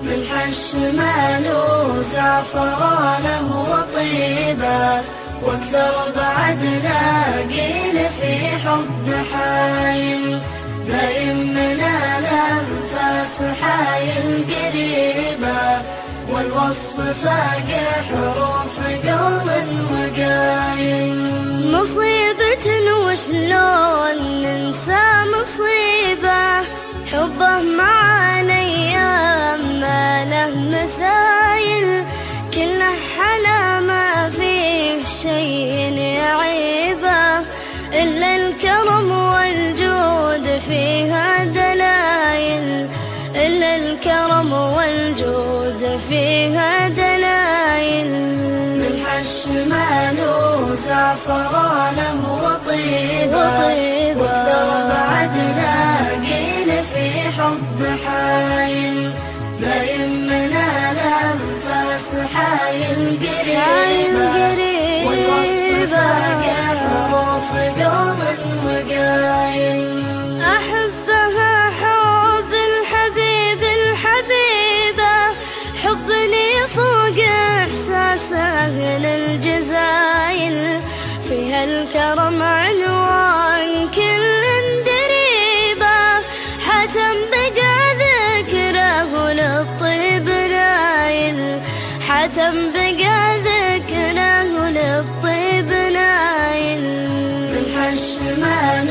ملح الشمال وزعفرانه وطيبه، واكثر بعد لاقين في حب حايل، دايم من الأنفاس حايل قريبه، والوصف فاق حروف قول وقايل. مصيبة وشلون ننسى مصيبة، حبه معانا أيام ما له مثايل، كله حلا ما فيه شيء يعيبه، إلا الكرم والجود فيها دلايل، إلا الكرم والجود فيها دلايل. ملح الشمال وزعفرانه وطيبه، واكثر بعد لاقين في حب حايل، دايم من الأنفاس حايل قريبه، والوصف فاق حروف قول وقايل. أحبها حب الحبيب الحبيبة، حبني فوق إحساس أهل الجزايل، فيها الكرم عنوان كل دريبة، حتم بقى ذكره للطيب نايل، حتم بقى ذكره للطيب نايل. ملح الشمال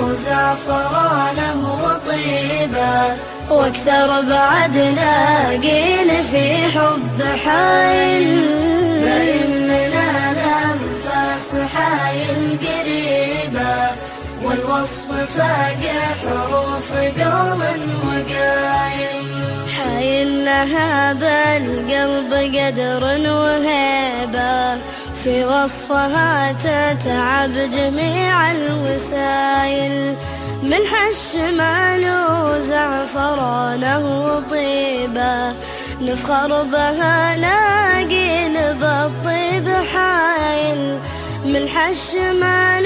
وزعفرانه وطيبه، واكثر بعد لاقين في حب حايل، دايم من الأنفاس حايل قريبه، والوصف فاق حروف قول وقايل. حايل لها بالقلب قدر وهيبه، في وصفها تتعب جميع الوسايل، ملح الشمال وزعفرانه وطيبه، نفخر بها لاقين بالطيب حايل، ملح الشمال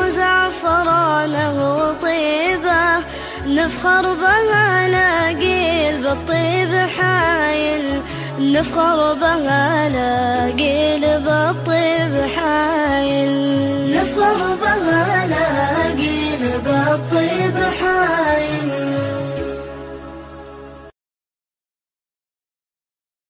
وزعفرانه وطيبه، نفخر بها لاقين بالطيب حايل، نفخر بها لاقين بالطيب حايل، نفخر